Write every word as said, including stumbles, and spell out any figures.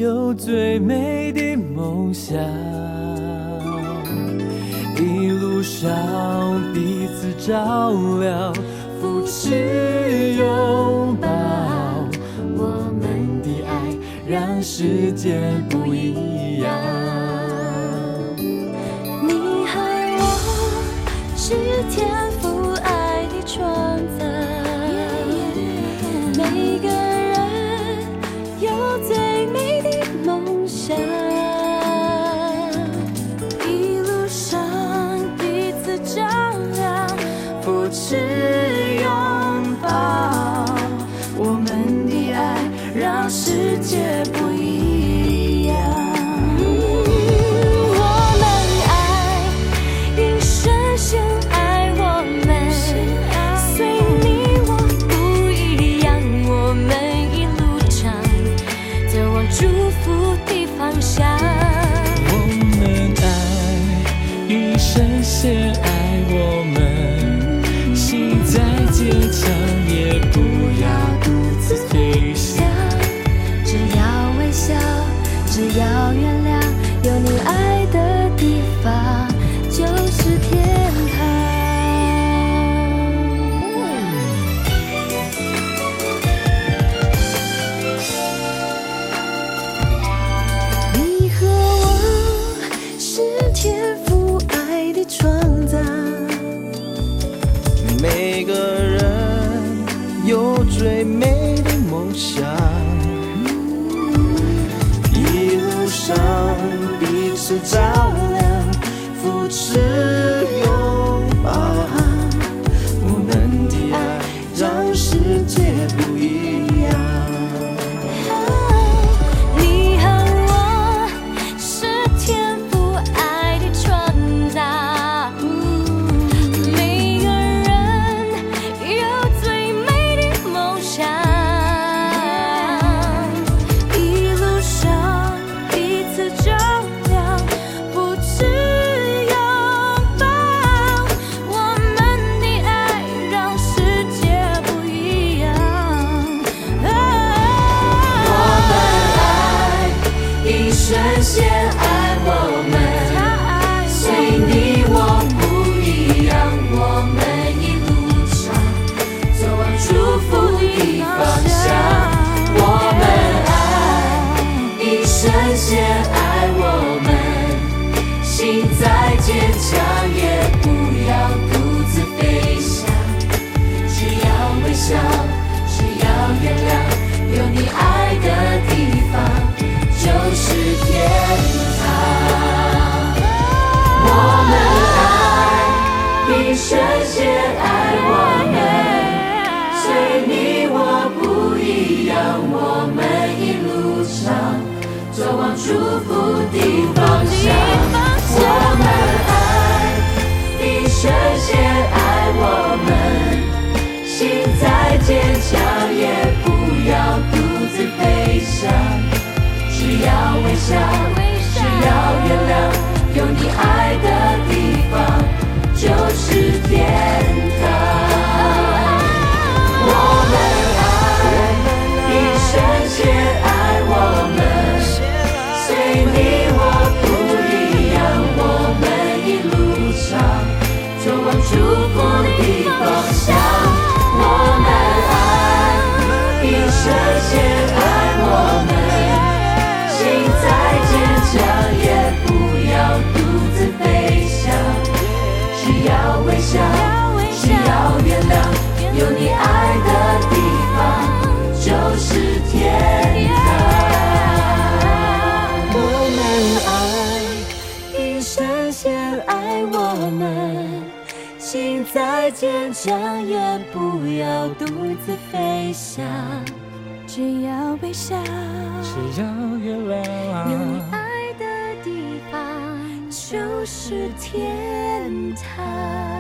有最美的梦想，一路上彼此照亮，扶持拥抱，我们的爱让世界不一样。 你和我是天赋爱的创造，每个人有最美的梦想，一路上彼此照亮，扶持拥抱，我们的爱让世界不一样。我们爱，一生先爱我们，随你我不一样，我们一路上走往祝福的方向。 我们爱，一生先爱我们，心再坚强也不要独自飞翔。 只要微笑，只要原谅，有你爱的地方就是天堂。你和我是天赋爱的创造， 每个人有最美的梦想，一路上彼此照亮，扶持拥抱，我们的爱让世界不一样。 你和我是天赋爱的创造，每个人有最美的梦想，一路上彼此照亮，扶持拥抱，我们的爱让世界不一样。我们爱，一生先爱我们，随你我不一样，我们一路上走往祝福的方向。我们爱，一生先爱我们，心再坚强也不要独自飞翔。只要微笑，只要原谅，有你爱的地方就是天堂。我们爱，一生先爱我们，随你我不一样，我们一路上走往祝福的方向。我们爱，一生先爱我们，心再坚强也不要独自飞翔。只要微笑，只要原谅，有你爱的地方就是天堂。我们爱，一生先爱我们，随你我不一样，我们一路上走往祝福的方向。我们爱，一生先爱我们，心再坚强也不要独自飞翔。只要微笑，只要原谅，有你爱的地方就是天堂。我们爱，一生先爱我们，心再坚强也不要独自飞翔。只要微笑， 只要原有你谅， 爱的地方就是天堂。